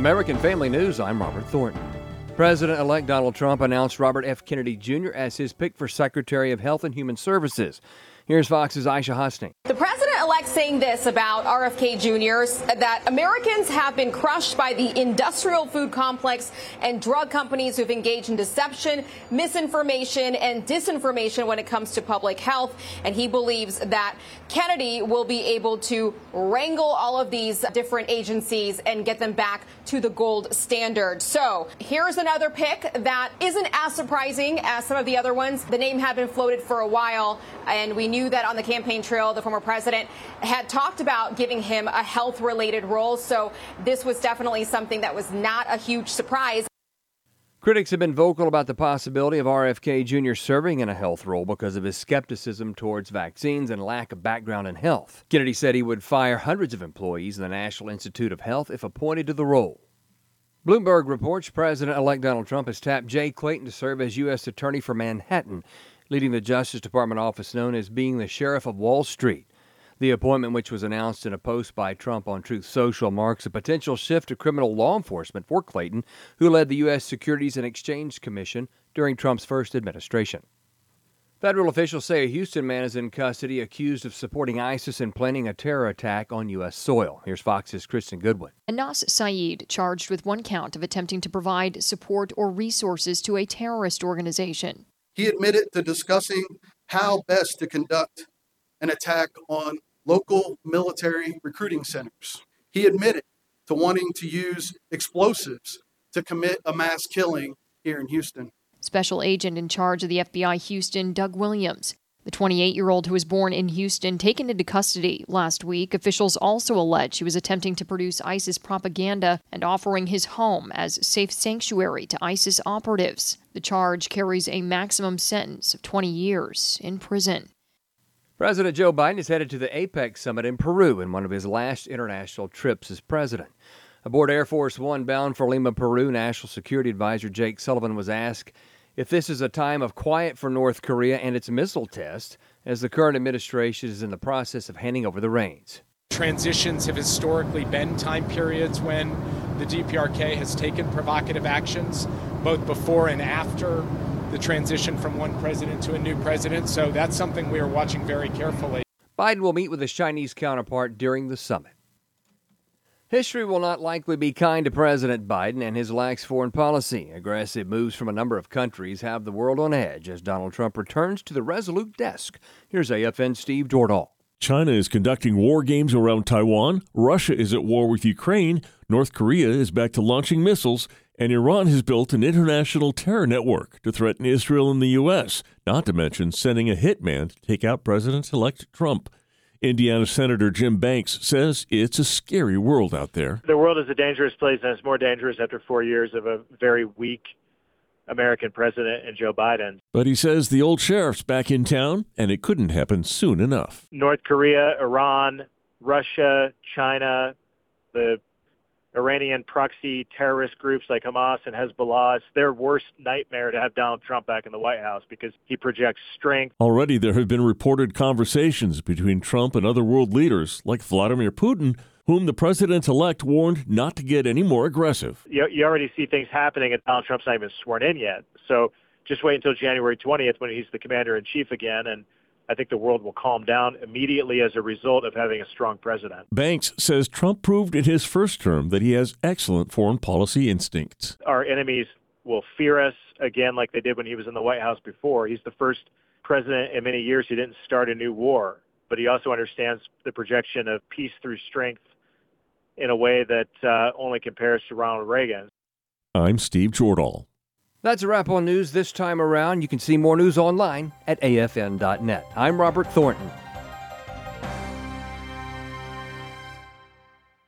American Family News, I'm Robert Thornton. President-elect Donald Trump announced Robert F. Kennedy Jr. as his pick for Secretary of Health and Human Services. Here's Fox's Aisha Husting. The president-elect saying this about RFK Jr., that Americans have been crushed by the industrial food complex and drug companies who've engaged in deception, misinformation, and disinformation when it comes to public health. And he believes that Kennedy will be able to wrangle all of these different agencies and get them back to the gold standard. So here's another pick that isn't as surprising as some of the other ones. The name had been floated for a while, and we knew that on the campaign trail, the former president had talked about giving him a health-related role. So this was definitely something that was not a huge surprise. Critics have been vocal about the possibility of RFK Jr. serving in a health role because of his skepticism towards vaccines and lack of background in health. Kennedy said he would fire hundreds of employees in the National Institute of Health if appointed to the role. Bloomberg reports President-elect Donald Trump has tapped Jay Clayton to serve as U.S. Attorney for Manhattan, leading the Justice Department office known as being the Sheriff of Wall Street. The appointment, which was announced in a post by Trump on Truth Social, marks a potential shift to criminal law enforcement for Clayton, who led the U.S. Securities and Exchange Commission during Trump's first administration. Federal officials say a Houston man is in custody accused of supporting ISIS and planning a terror attack on U.S. soil. Here's Fox's Kristen Goodwin. Anas Saeed charged with one count of attempting to provide support or resources to a terrorist organization. He admitted to discussing how best to conduct an attack on local military recruiting centers. He admitted to wanting to use explosives to commit a mass killing here in Houston. Special agent in charge of the FBI Houston, Doug Williams. The 28-year-old who was born in Houston, taken into custody last week. Officials also allege he was attempting to produce ISIS propaganda and offering his home as safe sanctuary to ISIS operatives. The charge carries a maximum sentence of 20 years in prison. President Joe Biden is headed to the APEC summit in Peru in one of his last international trips as president. Aboard Air Force One bound for Lima, Peru, National Security Advisor Jake Sullivan was asked if this is a time of quiet for North Korea and its missile test, as the current administration is in the process of handing over the reins. Transitions have historically been time periods when the DPRK has taken provocative actions, both before and after the transition from one president to a new president. So that's something we are watching very carefully. Biden will meet with his Chinese counterpart during the summit. History will not likely be kind to President Biden and his lax foreign policy. Aggressive moves from a number of countries have the world on edge as Donald Trump returns to the resolute desk. Here's AFN Steve Jordahl. China is conducting war games around Taiwan. Russia is at war with Ukraine. North Korea is back to launching missiles. And Iran has built an international terror network to threaten Israel and the U.S., not to mention sending a hitman to take out President-elect Trump. Indiana Senator Jim Banks says it's a scary world out there. The world is a dangerous place, and it's more dangerous after 4 years of a very weak American president in Joe Biden. But he says the old sheriff's back in town, and it couldn't happen soon enough. North Korea, Iran, Russia, China, the Iranian proxy terrorist groups like Hamas and Hezbollah, it's their worst nightmare to have Donald Trump back in the White House because he projects strength. Already there have been reported conversations between Trump and other world leaders like Vladimir Putin, whom the president-elect warned not to get any more aggressive. You already see things happening, and Donald Trump's not even sworn in yet. So just wait until January 20th when he's the commander-in-chief again, and I think the world will calm down immediately as a result of having a strong president. Banks says Trump proved in his first term that he has excellent foreign policy instincts. Our enemies will fear us again like they did when he was in the White House before. He's the first president in many years who didn't start a new war, but he also understands the projection of peace through strength in a way that only compares to Ronald Reagan. I'm Steve Jordahl. That's a wrap on news this time around. You can see more news online at afn.net. I'm Robert Thornton.